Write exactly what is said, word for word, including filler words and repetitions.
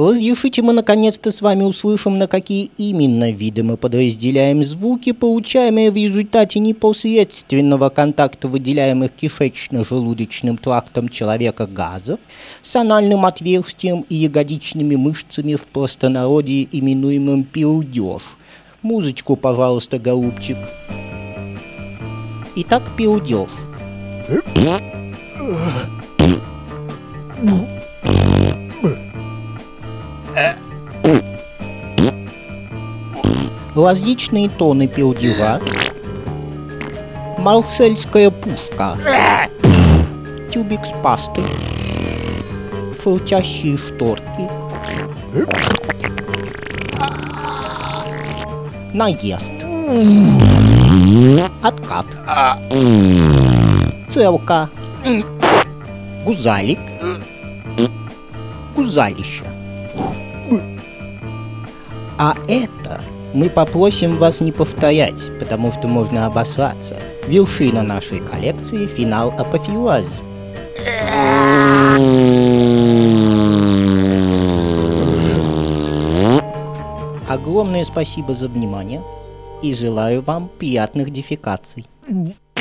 Разрешите, мы наконец-то с вами услышим, на какие именно виды мы подразделяем звуки, получаемые в результате непосредственного контакта выделяемых кишечно-желудочным трактом человека газов с анальным отверстием и ягодичными мышцами, в простонародье именуемым пердеж. Музычку, пожалуйста, голубчик. Итак, пердеж. Различные тоны пердежа. Марсельская пушка. Тюбик с пастой. Фырчащие шторки. Наезд. Откат. Целка. Гузалик. Гузалище. А это мы попросим вас не повторять, потому что можно обосраться. Вершина нашей коллекции — финал апофеоза. Огромное спасибо за внимание и желаю вам приятных дефекаций.